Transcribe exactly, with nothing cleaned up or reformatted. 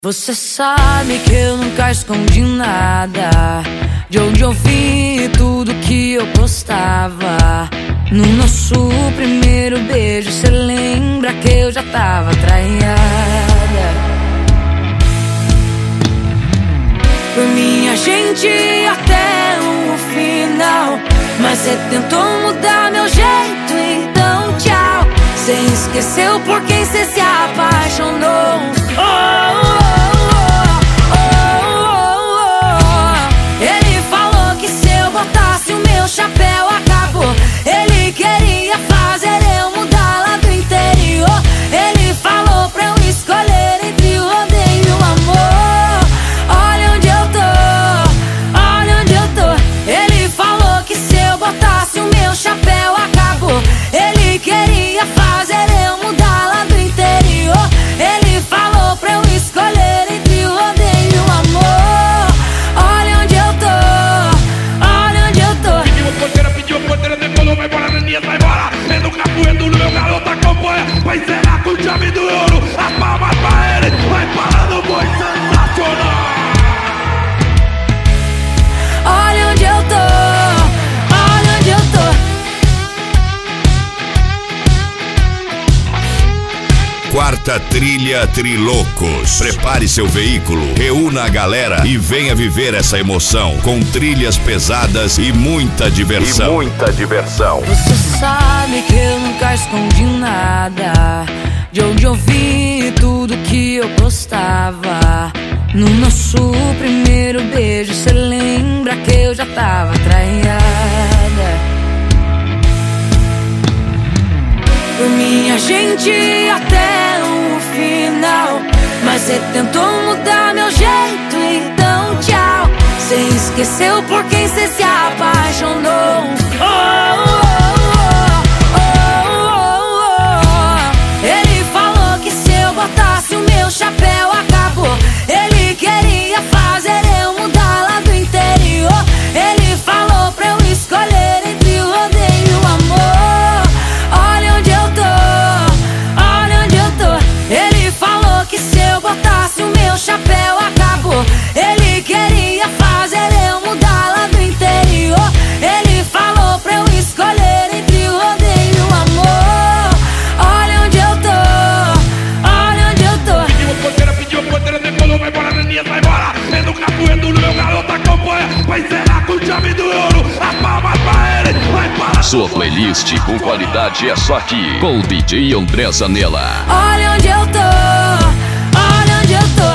Você sabe que eu nunca escondi nada, de onde eu vim e tudo que eu postava. No nosso primeiro beijo, cê lembra que eu já tava traída. Por mim a gente ia até o final, mas cê tentou mudar meu jeito, então tchau. Cê esqueceu por quem cê se apaixonou. Oh, oh, oh, oh, oh. Ele falou que se eu botasse o meu chapéu acabou. Ele queria fazer eu mudar lá do interior. Ele falou pra eu escolher entre o rodeio e o amor. Olha onde eu tô, olha onde eu tô. Ele falou que se eu botasse o meu chapéu acabou. Ele queria fazer eu mudar lá do interior. Ele falou pra eu escolher entre o rodeio e o amor. Olha onde eu tô, olha onde eu tô. Pediu porteira, pediu porteira, decolou, vai embora, Neninha, sai embora. É no capoeiro, no meu garoto acompanha. Vai encerrar com chave do ouro. As palmas pra ele, vai parando o boi sensacional. Olha onde eu tô, olha onde eu tô. Quarta Trilha Trilocos. Prepare seu veículo, reúna a galera e venha viver essa emoção com trilhas pesadas e muita diversão. E muita diversão. Você sabe que eu nunca escondi nada, de onde eu vim e tudo que eu postava. No nosso primeiro beijo, cê lembra que eu já tava traída. Por mim a gente ia até o final, mas cê tentou mudar meu jeito, então tchau. Cê esqueceu por quem cê se apaixonou. Oh, oh, oh, oh, oh, oh. Ele falou que se eu botasse o meu chapéu acabou. Ele queria fazer eu mudar lá do interior. Ele falou pra eu escolher entre o rodeio e o amor. Olha onde eu tô, olha onde eu tô. Ele falou que se eu botasse o meu chapéu acabou. Ele queria fazer eu mudar lá do interior. Ele falou pra eu escolher entre o rodeio e o amor. Olha onde eu tô, olha onde eu tô. Pediu porteira, pediu porteira, decolou, vai embora, Neninha, sai embora. É no capoeiro, no meu garoto acompanha. Vai encerrar com chave do ouro. As palmas pra ele, vai parar. Sua playlist com qualidade é só aqui, com o D J André Zanella. Olha onde eu tô, olha onde eu tô.